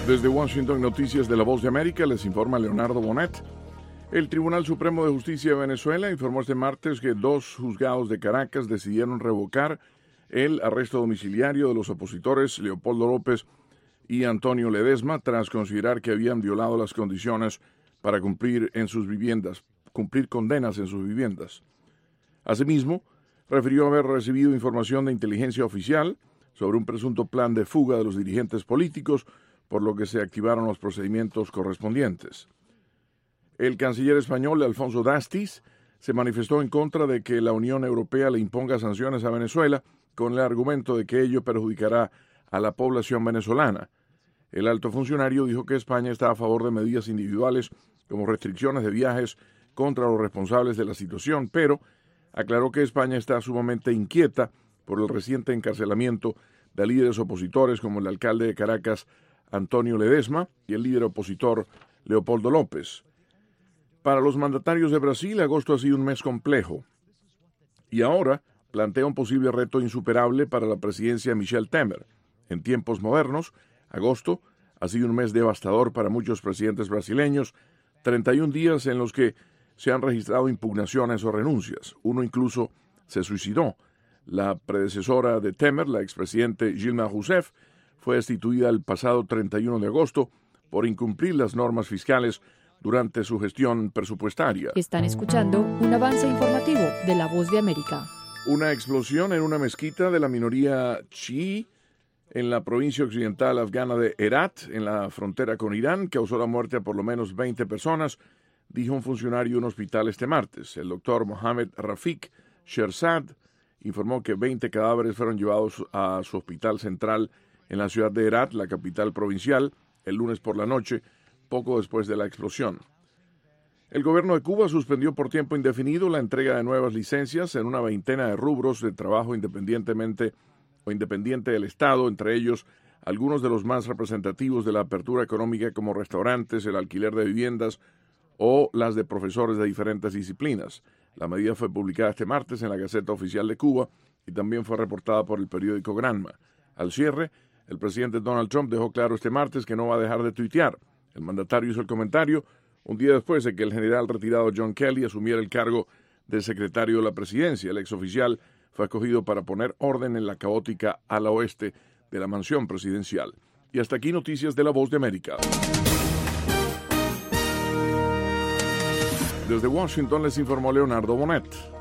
Desde Washington, noticias de La Voz de América, les informa Leonardo Bonet. El Tribunal Supremo de Justicia de Venezuela informó este martes que 2 juzgados de Caracas decidieron revocar el arresto domiciliario de los opositores Leopoldo López y Antonio Ledesma tras considerar que habían violado las condiciones para cumplir condenas en sus viviendas. Asimismo, refirió haber recibido información de inteligencia oficial sobre un presunto plan de fuga de los dirigentes políticos, por lo que se activaron los procedimientos correspondientes. El canciller español Alfonso Dastis se manifestó en contra de que la Unión Europea le imponga sanciones a Venezuela con el argumento de que ello perjudicará a la población venezolana. El alto funcionario dijo que España está a favor de medidas individuales como restricciones de viajes contra los responsables de la situación, pero aclaró que España está sumamente inquieta por el reciente encarcelamiento de líderes opositores como el alcalde de Caracas, Antonio Ledesma, y el líder opositor Leopoldo López. Para los mandatarios de Brasil, agosto ha sido un mes complejo y ahora plantea un posible reto insuperable para la presidencia de Michel Temer. En tiempos modernos, agosto ha sido un mes devastador para muchos presidentes brasileños, 31 días en los que se han registrado impugnaciones o renuncias. Uno incluso se suicidó. La predecesora de Temer, la expresidente Dilma Rousseff, fue destituida el pasado 31 de agosto por incumplir las normas fiscales durante su gestión presupuestaria. Están escuchando un avance informativo de La Voz de América. Una explosión en una mezquita de la minoría chií en la provincia occidental afgana de Herat, en la frontera con Irán, causó la muerte a por lo menos 20 personas, dijo un funcionario de un hospital este martes. El doctor Mohamed Rafik Sherzad informó que 20 cadáveres fueron llevados a su hospital central en la ciudad de Herat, la capital provincial, el lunes por la noche, poco después de la explosión. El gobierno de Cuba suspendió por tiempo indefinido la entrega de nuevas licencias en una veintena de rubros de trabajo independiente del Estado, entre ellos algunos de los más representativos de la apertura económica como restaurantes, el alquiler de viviendas o las de profesores de diferentes disciplinas. La medida fue publicada este martes en la Gaceta Oficial de Cuba y también fue reportada por el periódico Granma. Al cierre, el presidente Donald Trump dejó claro este martes que no va a dejar de tuitear. El mandatario hizo el comentario un día después de que el general retirado John Kelly asumiera el cargo de secretario de la presidencia. El exoficial fue escogido para poner orden en la caótica ala oeste de la mansión presidencial. Y hasta aquí noticias de La Voz de América. Desde Washington les informó Leonardo Bonet.